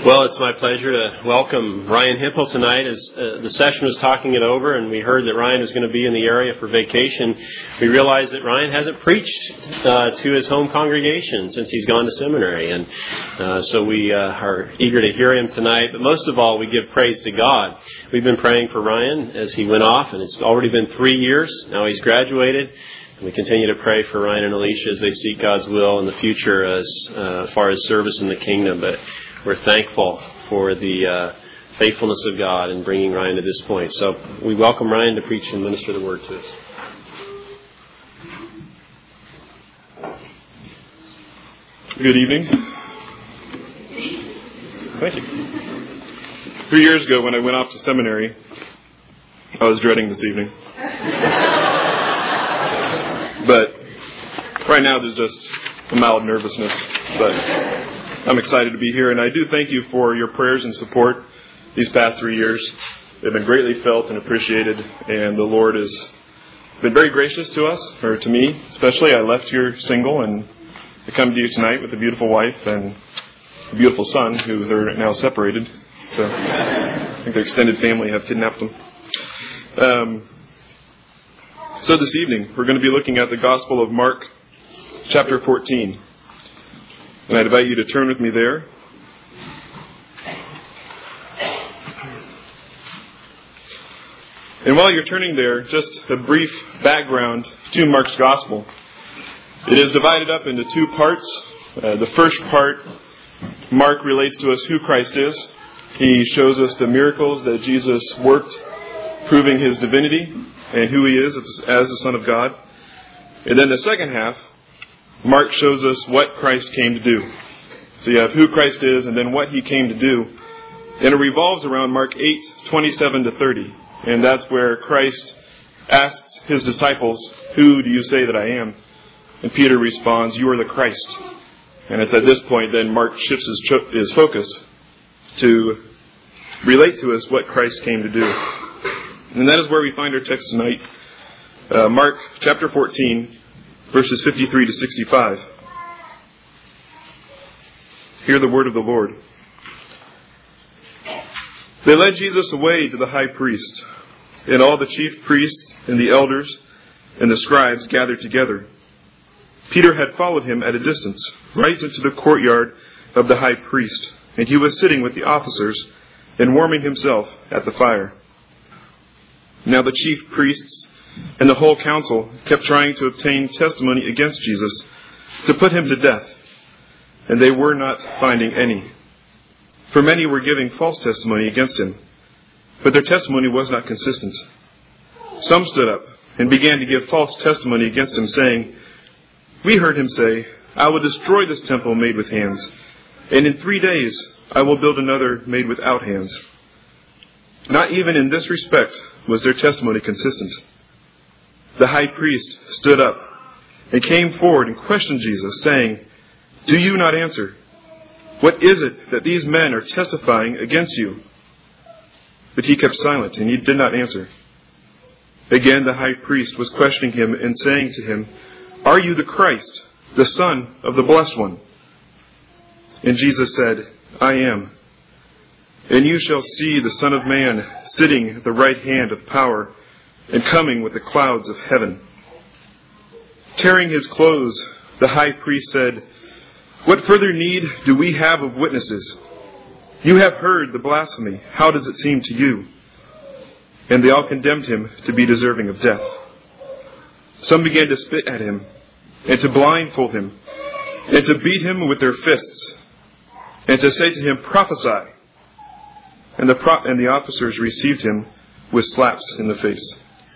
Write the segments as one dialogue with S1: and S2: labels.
S1: Well, it's my pleasure to welcome Ryan Hipple tonight. As the session was talking it over and we heard that Ryan is going to be in the area for vacation, we realized that Ryan hasn't preached to his home congregation since he's gone to seminary. And so we are eager to hear him tonight. But most of all, we give praise to God. We've been praying for Ryan as he went off, and it's already been 3 years. Now he's graduated. And we continue to pray for Ryan and Alicia as they seek God's will in the future as far as service in the kingdom. But we're thankful for the faithfulness of God in bringing Ryan to this point. So we welcome Ryan to preach and minister the word to us.
S2: Good evening. Thank you. 3 years ago when I went off to seminary, I was dreading this evening. But right now there's just a mild nervousness. But I'm excited to be here, and I do thank you for your prayers and support these past 3 years. They've been greatly felt and appreciated, and the Lord has been very gracious to us, or to me especially. I left here single, and I come to you tonight with a beautiful wife and a beautiful son, who they're now separated. So I think their extended family have kidnapped them. So this evening, we're going to be looking at the Gospel of Mark, chapter 14. And I'd invite you to turn with me there. And while you're turning there, just a brief background to Mark's Gospel. It is divided up into 2 parts. The first part, Mark relates to us who Christ is. He shows us the miracles that Jesus worked, proving his divinity and who he is as the Son of God. And then the second half, Mark shows us what Christ came to do. So you have who Christ is and then what he came to do. And it revolves around Mark 8:27-30. And that's where Christ asks his disciples, "Who do you say that I am?" And Peter responds, "You are the Christ." And it's at this point then Mark shifts his focus to relate to us what Christ came to do. And that is where we find our text tonight. Mark chapter 14. Verses 53-65. Hear the word of the Lord. They led Jesus away to the high priest, and all the chief priests and the elders and the scribes gathered together. Peter had followed him at a distance, right into the courtyard of the high priest, and he was sitting with the officers and warming himself at the fire. Now the chief priests and the whole council kept trying to obtain testimony against Jesus to put him to death, and they were not finding any. For many were giving false testimony against him, but their testimony was not consistent. Some stood up and began to give false testimony against him, saying, "We heard him say, 'I will destroy this temple made with hands, and in 3 days I will build another made without hands.' Not even in this respect was their testimony consistent. The high priest stood up and came forward and questioned Jesus, saying, 'Do you not answer? What is it that these men are testifying against you?' But he kept silent, and he did not answer. Again, the high priest was questioning him and saying to him, 'Are you the Christ, the Son of the Blessed One?' And Jesus said, 'I am. And you shall see the Son of Man sitting at the right hand of power and coming with the clouds of heaven.' Tearing his clothes, the high priest said, 'What further need do we have of witnesses? You have heard the blasphemy. How does it seem to you?' And they all condemned him to be deserving of death. Some began to spit at him, and to blindfold him, and to beat him with their fists, and to say to him, 'Prophesy.' And the officers received him with slaps in the face."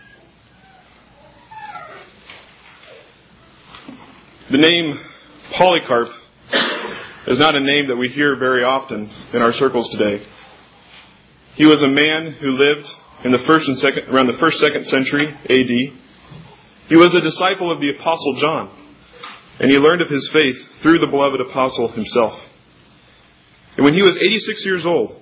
S2: The name Polycarp is not a name that we hear very often in our circles today. He was a man who lived in around the 1st-2nd century A.D. He was a disciple of the Apostle John, and he learned of his faith through the beloved apostle himself. And when he was 86 years old,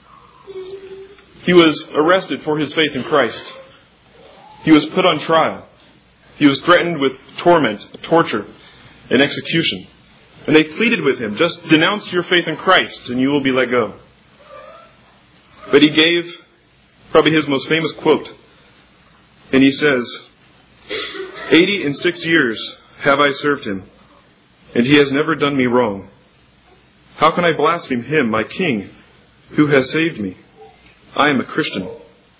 S2: he was arrested for his faith in Christ. He was put on trial. He was threatened with torment, torture, and execution. And they pleaded with him, just denounce your faith in Christ and you will be let go. But he gave probably his most famous quote. And he says, 86 years have I served him, and he has never done me wrong. How can I blaspheme him, my king, who has saved me? I am a Christian.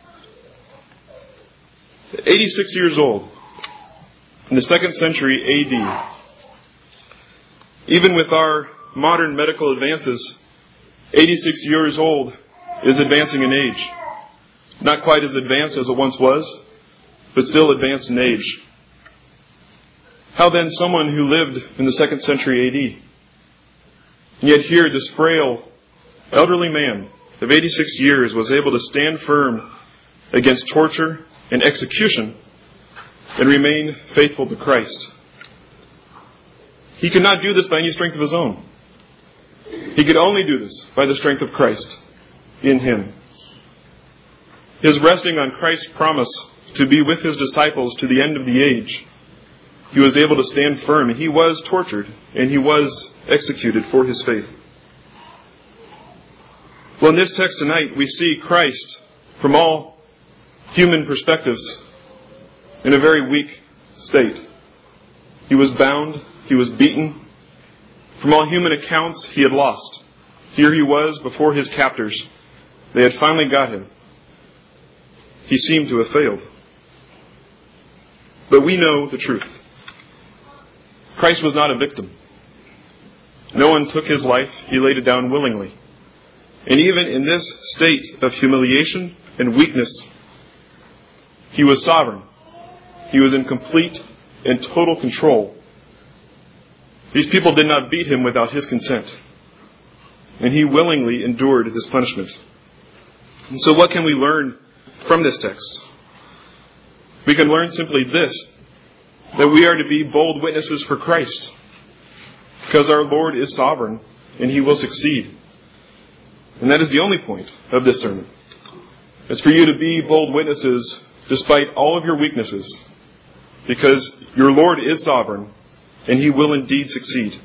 S2: 86 years old, in the 2nd century AD. Even with our modern medical advances, 86 years old is advancing in age. Not quite as advanced as it once was, but still advanced in age. How then someone who lived in the 2nd century AD, and yet here this frail, elderly man of 86 years was able to stand firm against torture and execution and remain faithful to Christ? He could not do this by any strength of his own. He could only do this by the strength of Christ in him. His resting on Christ's promise to be with his disciples to the end of the age, he was able to stand firm, and he was tortured, and he was executed for his faith. Well, in this text tonight, we see Christ, from all human perspectives, in a very weak state. He was bound, he was beaten. From all human accounts, he had lost. Here he was before his captors. They had finally got him. He seemed to have failed. But we know the truth. Christ was not a victim. No one took his life. He laid it down willingly. And even in this state of humiliation and weakness, he was sovereign. He was in complete and total control. These people did not beat him without his consent. And he willingly endured this punishment. And so what can we learn from this text? We can learn simply this, that we are to be bold witnesses for Christ, because our Lord is sovereign and he will succeed. And that is the only point of this sermon. It's for you to be bold witnesses despite all of your weaknesses, because your Lord is sovereign and he will indeed succeed.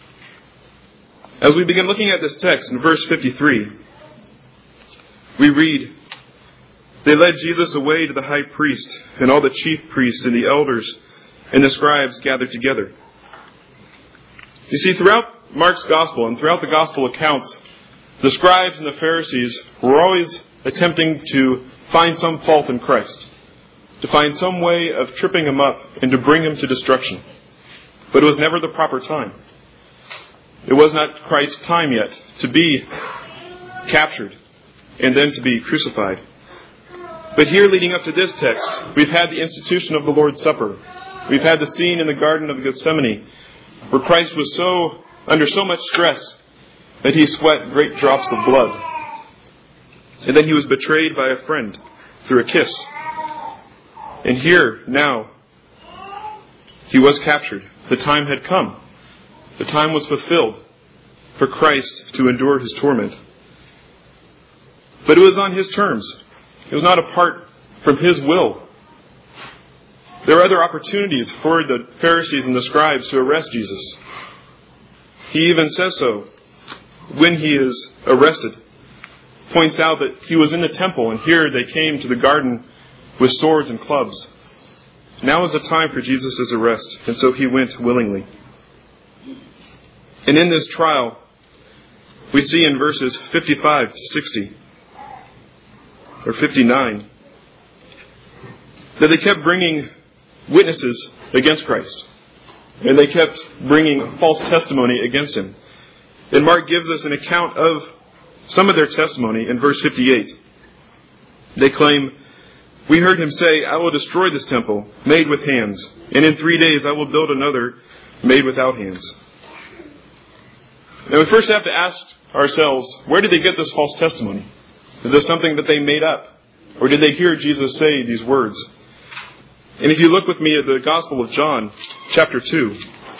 S2: As we begin looking at this text in verse 53, we read, "They led Jesus away to the high priest, and all the chief priests and the elders and the scribes gathered together." You see, throughout Mark's gospel and throughout the gospel accounts, the scribes and the Pharisees were always attempting to find some fault in Christ, to find some way of tripping him up and to bring him to destruction. But it was never the proper time. It was not Christ's time yet to be captured and then to be crucified. But here, leading up to this text, we've had the institution of the Lord's Supper. We've had the scene in the Garden of Gethsemane, where Christ was under so much stress that he sweat great drops of blood. And then he was betrayed by a friend through a kiss. And here, now, he was captured. The time had come. The time was fulfilled for Christ to endure his torment. But it was on his terms. It was not apart from his will. There were other opportunities for the Pharisees and the scribes to arrest Jesus. He even says so when he is arrested. Points out that he was in the temple, and here they came to the garden with swords and clubs. Now is the time for Jesus' arrest, and so he went willingly. And in this trial, we see in verses 55 to 60, or 59, that they kept bringing witnesses against Christ. And they kept bringing false testimony against him. And Mark gives us an account of some of their testimony in verse 58. They claim, "We heard him say, 'I will destroy this temple made with hands, and in 3 days I will build another made without hands.'" Now we first have to ask ourselves, where did they get this false testimony? Is this something that they made up? Or did they hear Jesus say these words? And if you look with me at the Gospel of John, chapter 2,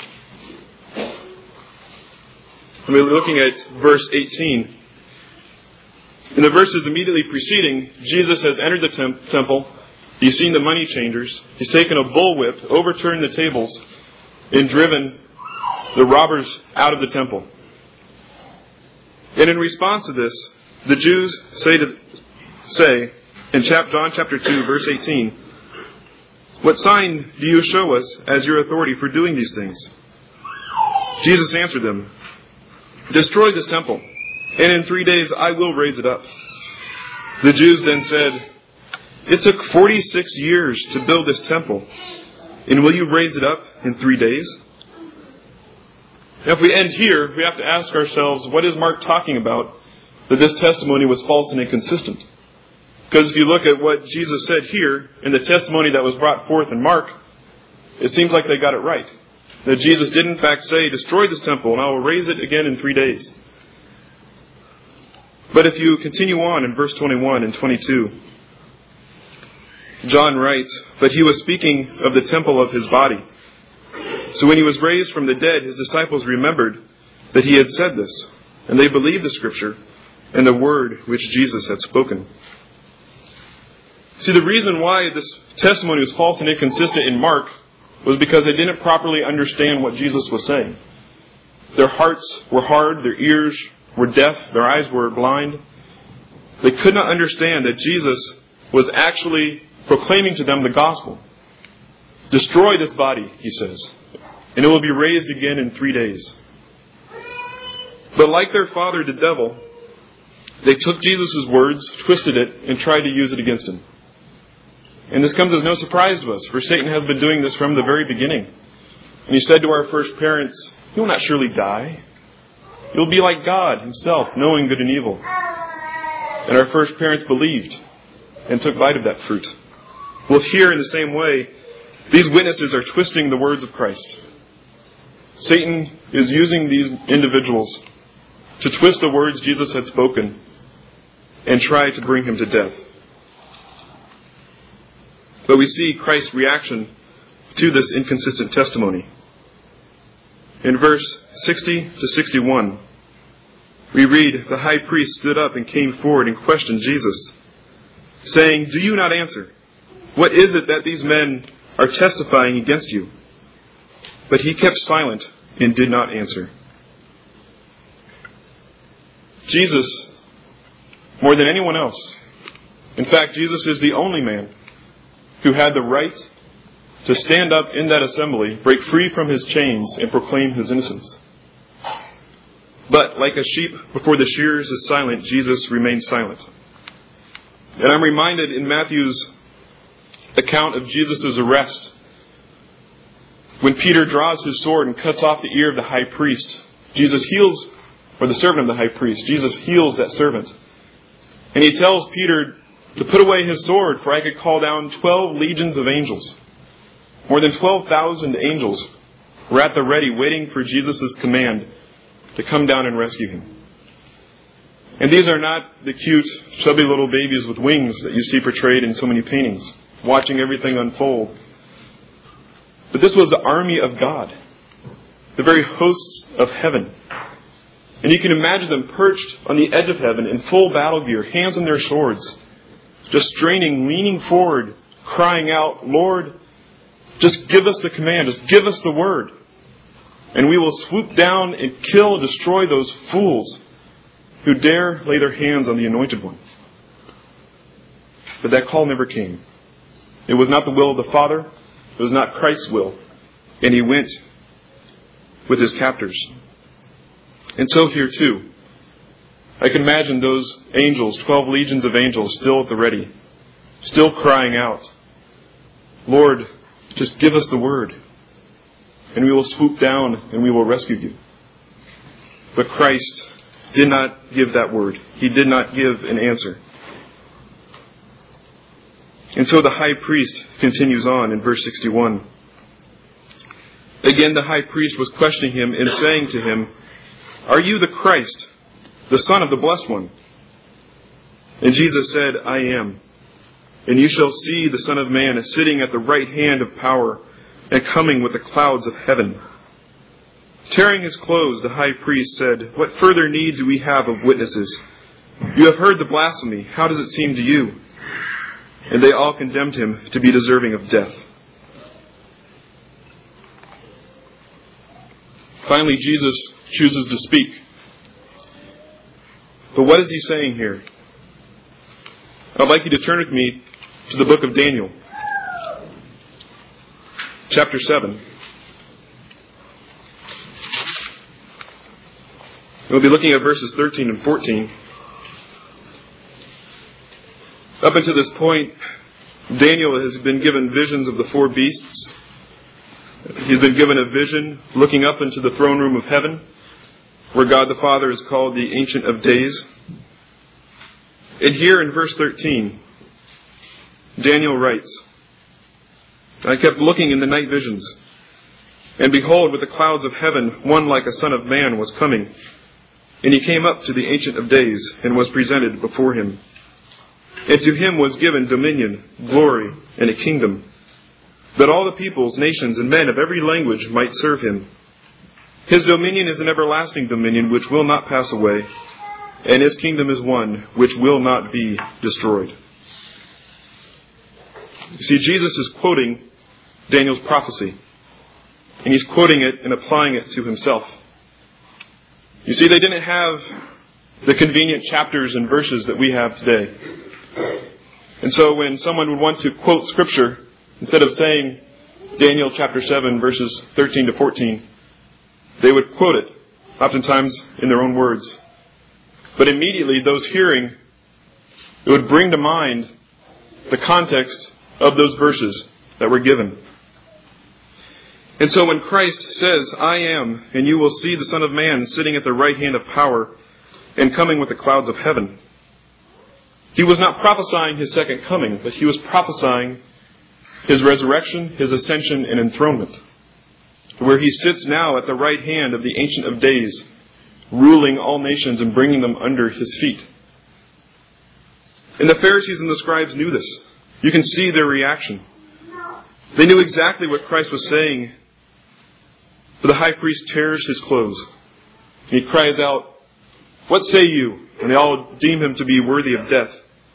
S2: and we're looking at verse 18. In the verses immediately preceding, Jesus has entered the temple. He's seen the money changers. He's taken a bullwhip, overturned the tables, and driven the robbers out of the temple. And in response to this, the Jews say in John chapter 2, verse 18, "What sign do you show us as your authority for doing these things?" Jesus answered them, "Destroy this temple, and in 3 days I will raise it up." The Jews then said, "It took 46 years to build this temple, and will you raise it up in 3 days?" Now, if we end here, we have to ask ourselves, what is Mark talking about that this testimony was false and inconsistent? Because if you look at what Jesus said here in the testimony that was brought forth in Mark, it seems like they got it right. That Jesus did in fact say, "Destroy this temple and I will raise it again in 3 days." But if you continue on in verse 21 and 22, John writes, "But he was speaking of the temple of his body. So when he was raised from the dead, his disciples remembered that he had said this, and they believed the scripture and the word which Jesus had spoken." See, the reason why this testimony was false and inconsistent in Mark was because they didn't properly understand what Jesus was saying. Their hearts were hard, their ears were deaf, their eyes were blind. They could not understand that Jesus was actually proclaiming to them the gospel. "Destroy this body," he says, "and it will be raised again in 3 days." But like their father, the devil, they took Jesus' words, twisted it, and tried to use it against him. And this comes as no surprise to us, for Satan has been doing this from the very beginning. And he said to our first parents, "You will not surely die. You'll be like God himself, knowing good and evil." And our first parents believed and took bite of that fruit. Well, here in the same way, these witnesses are twisting the words of Christ. Satan is using these individuals to twist the words Jesus had spoken and try to bring him to death. But we see Christ's reaction to this inconsistent testimony. In verse 60 to 61, we read, "The high priest stood up and came forward and questioned Jesus, saying, 'Do you not answer? What is it that these men are testifying against you?' But he kept silent and did not answer." Jesus, more than anyone else, in fact, Jesus is the only man who had the right to stand up in that assembly, break free from his chains, and proclaim his innocence. But like a sheep before the shearers is silent, Jesus remained silent. And I'm reminded in Matthew's account of Jesus' arrest, when Peter draws his sword and cuts off the ear of the high priest, Jesus heals, or the servant of the high priest, Jesus heals that servant. And he tells Peter to put away his sword, for I could call down 12 legions of angels. More than 12,000 angels were at the ready, waiting for Jesus' command to come down and rescue him. And these are not the cute, chubby little babies with wings that you see portrayed in so many paintings, watching everything unfold. But this was the army of God, the very hosts of heaven. And you can imagine them perched on the edge of heaven in full battle gear, hands on their swords, just straining, leaning forward, crying out, "Lord, just give us the command, just give us the word. And we will swoop down and kill and destroy those fools who dare lay their hands on the Anointed One." But that call never came. It was not the will of the Father. It was not Christ's will. And he went with his captors. And so here too, I can imagine those angels, 12 legions of angels, still at the ready, still crying out, "Lord, just give us the word, and we will swoop down and we will rescue you." But Christ did not give that word. He did not give an answer. And so the high priest continues on in verse 61. Again, the high priest was questioning him and saying to him, "Are you the Christ, the Son of the Blessed One?" And Jesus said, "I am. And you shall see the Son of Man sitting at the right hand of power and coming with the clouds of heaven." Tearing his clothes, the high priest said, "What further need do we have of witnesses? You have heard the blasphemy. How does it seem to you?" And they all condemned him to be deserving of death. Finally, Jesus chooses to speak. But what is he saying here? I'd like you to turn with me to the book of Daniel, chapter 7. We'll be looking at verses 13 and 14. Up until this point, Daniel has been given visions of the four beasts. He's been given a vision looking up into the throne room of heaven, where God the Father is called the Ancient of Days. And here in verse 13, Daniel writes, I kept looking in the night visions, and behold, with the clouds of heaven, one like a son of man was coming. And he came up to the Ancient of Days, and was presented before him. And to him was given dominion, glory, and a kingdom, that all the peoples, nations, and men of every language might serve him. His dominion is an everlasting dominion which will not pass away, and his kingdom is one which will not be destroyed. You see, Jesus is quoting Daniel's prophecy, and he's quoting it and applying it to himself. You see, they didn't have the convenient chapters and verses that we have today. And so when someone would want to quote Scripture, instead of saying Daniel chapter 7, verses 13 to 14, they would quote it, oftentimes in their own words. But immediately, those hearing, it would bring to mind the context of those verses that were given. And so when Christ says, I am, and you will see the Son of Man sitting at the right hand of power and coming with the clouds of heaven, he was not prophesying his second coming, but he was prophesying his resurrection, his ascension, and enthronement, where he sits now at the right hand of the Ancient of Days, ruling all nations and bringing them under his feet. And the Pharisees and the scribes knew this. You can see their reaction. They knew exactly what Christ was saying. But the high priest tears his clothes, and he cries out, What say you? And they all deem him to be worthy of death.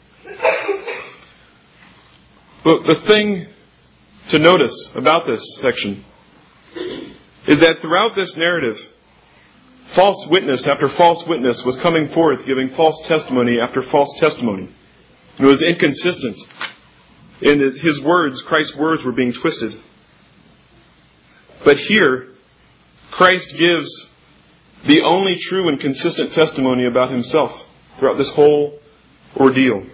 S2: But the thing to notice about this section is that throughout this narrative, false witness after false witness was coming forth, giving false testimony after false testimony. It was inconsistent. In his words, Christ's words were being twisted. But here, Christ gives the only true and consistent testimony about himself throughout this whole ordeal.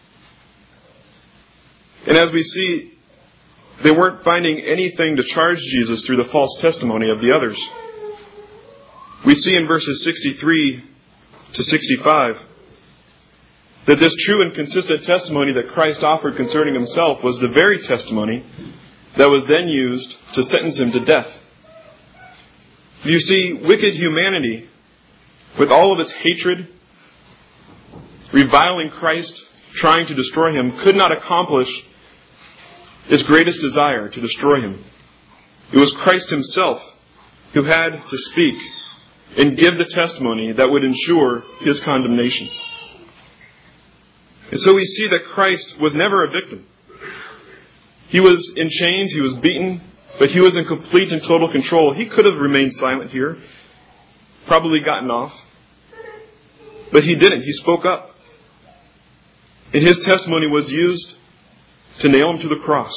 S2: And as we see, they weren't finding anything to charge Jesus through the false testimony of the others. We see in verses 63 to 65 that this true and consistent testimony that Christ offered concerning himself was the very testimony that was then used to sentence him to death. You see, wicked humanity, with all of its hatred, reviling Christ, trying to destroy him, could not accomplish its greatest desire to destroy him. It was Christ himself who had to speak and give the testimony that would ensure his condemnation. And so we see that Christ was never a victim. He was in chains, he was beaten, but he was in complete and total control. He could have remained silent here, probably gotten off. But he didn't. He spoke up. And his testimony was used to nail him to the cross.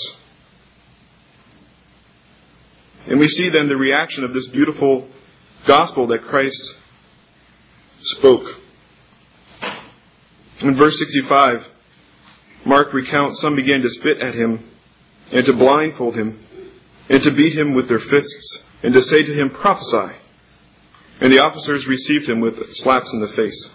S2: And we see then the reaction of this beautiful gospel that Christ spoke. In verse 65, Mark recounts some began to spit at him and to blindfold him and to beat him with their fists and to say to him, Prophesy. And the officers received him with slaps in the face.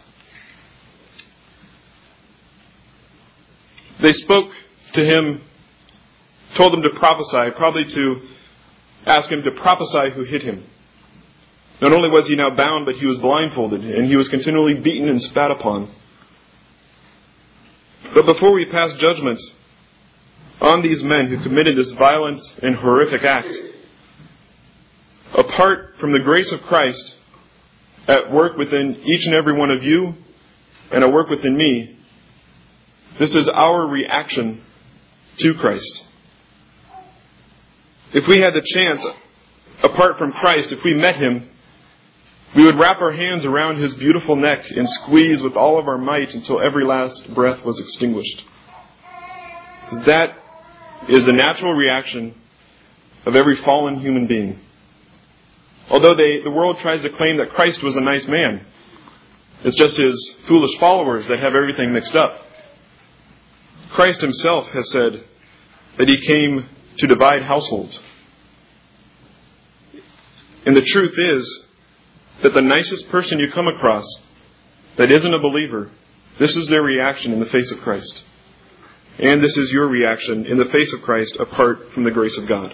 S2: They spoke to him, told him to prophesy, probably to ask him to prophesy who hit him. Not only was he now bound, but he was blindfolded, and he was continually beaten and spat upon. But before we pass judgment on these men who committed this violent and horrific act, apart from the grace of Christ at work within each and every one of you and at work within me, this is our reaction to Christ. If we had the chance, apart from Christ, if we met him We would wrap our hands around his beautiful neck and squeeze with all of our might until every last breath was extinguished. That is the natural reaction of every fallen human being. Although the world tries to claim that Christ was a nice man, it's just his foolish followers that have everything mixed up. Christ himself has said that he came to divide households. And the truth is that the nicest person you come across that isn't a believer, this is their reaction in the face of Christ. And this is your reaction in the face of Christ apart from the grace of God.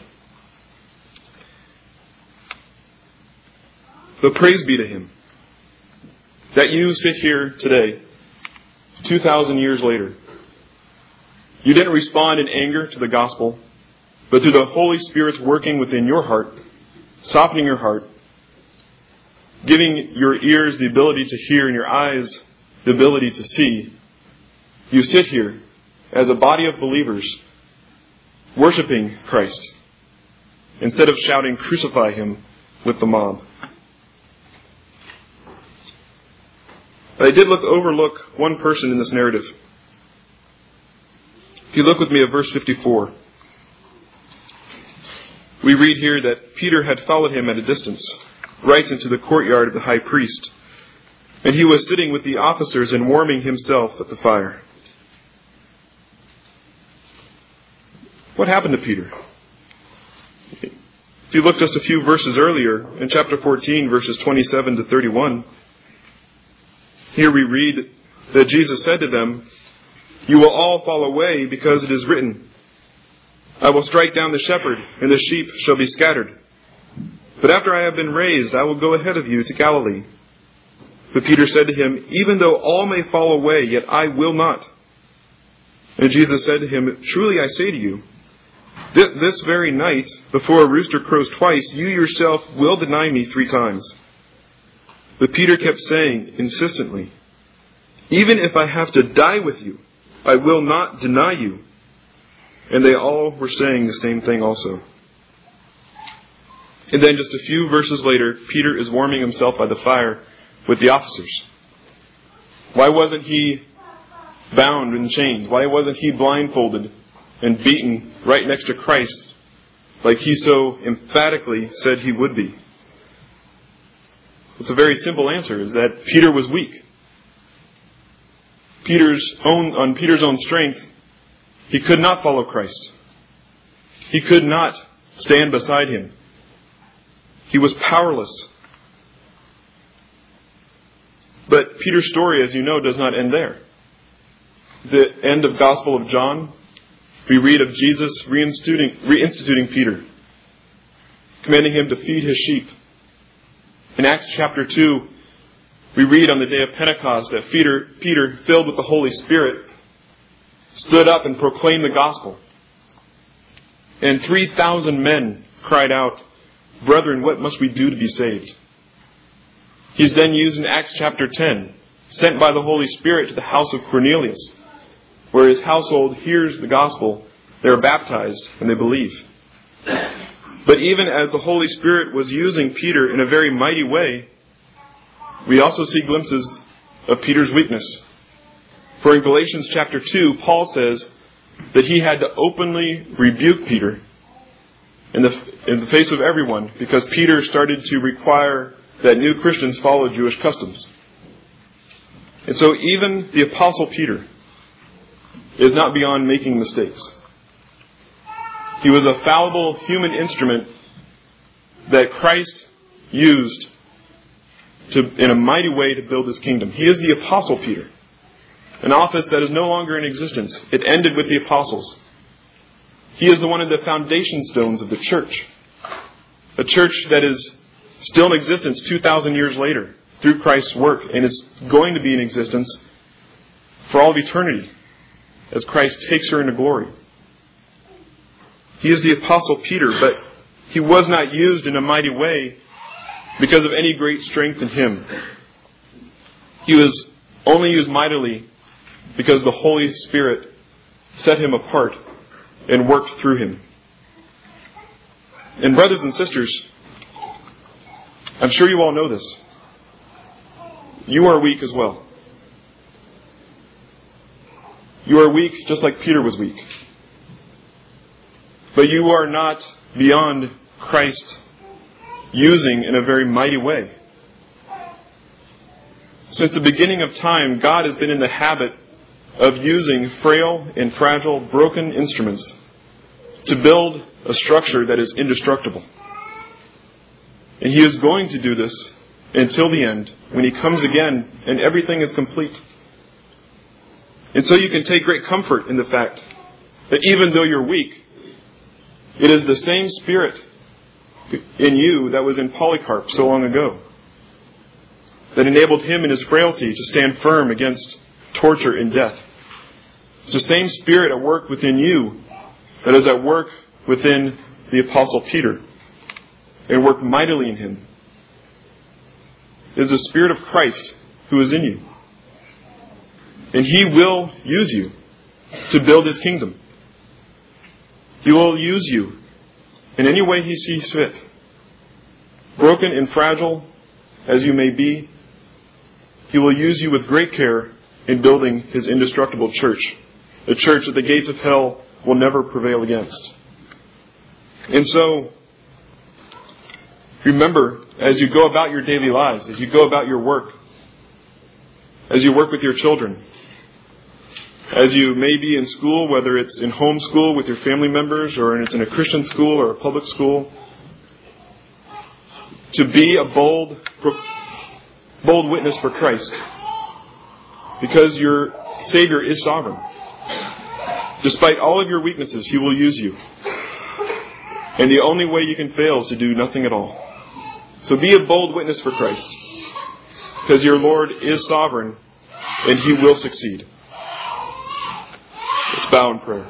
S2: But praise be to him that you sit here today, 2,000 years later. You didn't respond in anger to the gospel, but through the Holy Spirit's working within your heart, softening your heart, giving your ears the ability to hear and your eyes the ability to see, you sit here as a body of believers worshiping Christ instead of shouting, "Crucify him," with the mob. But I did overlook one person in this narrative. If you look with me at verse 54, we read here that Peter had followed him at a distance, right into the courtyard of the high priest, and he was sitting with the officers and warming himself at the fire. What happened to Peter? If you look just a few verses earlier, in chapter 14, verses 27 to 31, here we read that Jesus said to them, "You will all fall away because it is written, 'I will strike down the shepherd, and the sheep shall be scattered.' But after I have been raised, I will go ahead of you to Galilee." But Peter said to him, "Even though all may fall away, yet I will not." And Jesus said to him, "Truly I say to you, this very night, before a rooster crows twice, you yourself will deny me 3 times. But Peter kept saying insistently, "Even if I have to die with you, I will not deny you." And they all were saying the same thing also. And then just a few verses later, Peter is warming himself by the fire with the officers. Why wasn't he bound in chains? Why wasn't he blindfolded and beaten right next to Christ like he so emphatically said he would be? It's a very simple answer, is that Peter was weak. On Peter's own strength, he could not follow Christ. He could not stand beside him. He was powerless. But Peter's story, as you know, does not end there. The end of Gospel of John, we read of Jesus reinstituting Peter, commanding him to feed his sheep. In Acts chapter 2, we read on the day of Pentecost that Peter, filled with the Holy Spirit, stood up and proclaimed the gospel. And 3,000 men cried out, "Brethren, what must we do to be saved?" He's then used in Acts chapter 10, sent by the Holy Spirit to the house of Cornelius, where his household hears the gospel, they are baptized, and they believe. But even as the Holy Spirit was using Peter in a very mighty way, we also see glimpses of Peter's weakness. For in Galatians chapter 2, Paul says that he had to openly rebuke Peter in the face of everyone because Peter started to require that new Christians follow Jewish customs. And so even the Apostle Peter is not beyond making mistakes. He was a fallible human instrument that Christ used in a mighty way to build his kingdom. He is the Apostle Peter, an office that is no longer in existence. It ended with the apostles. He is the one of the foundation stones of the church, a church that is still in existence 2,000 years later through Christ's work and is going to be in existence for all of eternity as Christ takes her into glory. He is the Apostle Peter, but he was not used in a mighty way because of any great strength in him. He was only used mightily because the Holy Spirit set him apart and worked through him. And brothers and sisters, I'm sure you all know this, you are weak as well. You are weak just like Peter was weak. But you are not beyond Christ using in a very mighty way. Since the beginning of time, God has been in the habit of using frail and fragile, broken instruments to build a structure that is indestructible. And He is going to do this until the end, when He comes again and everything is complete. And so you can take great comfort in the fact that even though you're weak, it is the same Spirit in you that was in Polycarp so long ago, that enabled him in his frailty to stand firm against torture and death. It's the same Spirit at work within you that is at work within the Apostle Peter and worked mightily in him. It is the Spirit of Christ who is in you. And He will use you to build His kingdom. He will use you in any way He sees fit. Broken and fragile as you may be, He will use you with great care in building His indestructible church, a church that the gates of hell will never prevail against. And so, remember, as you go about your daily lives, as you go about your work, as you work with your children, as you may be in school, whether it's in home school with your family members or it's in a Christian school or a public school, to be a bold witness for Christ. Because your Savior is sovereign. Despite all of your weaknesses, He will use you. And the only way you can fail is to do nothing at all. So be a bold witness for Christ. Because your Lord is sovereign and He will succeed. Let's bow in prayer.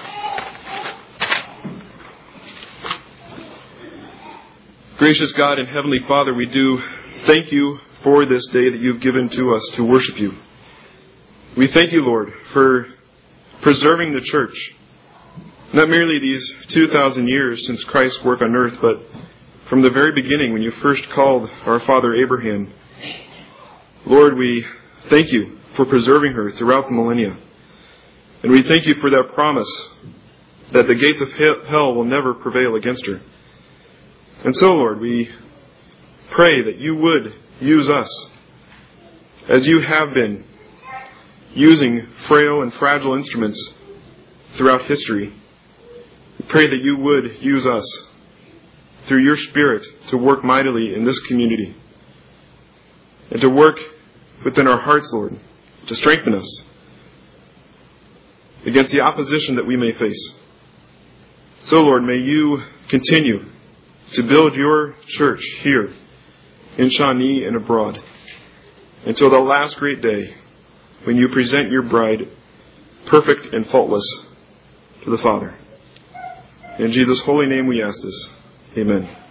S2: Gracious God and Heavenly Father, we do thank You for this day that You've given to us to worship You. We thank You, Lord, for preserving the church. Not merely these 2,000 years since Christ's work on earth, but from the very beginning when You first called our father Abraham. Lord, we thank You for preserving her throughout the millennia. And we thank You for that promise that the gates of hell will never prevail against her. And so, Lord, we pray that You would use us as You have been using frail and fragile instruments throughout history. We pray that You would use us through Your Spirit to work mightily in this community and to work within our hearts, Lord, to strengthen us against the opposition that we may face. So, Lord, may You continue to build Your church here in Shawnee and abroad until the last great day when You present Your bride perfect and faultless to the Father. In Jesus' holy name we ask this. Amen.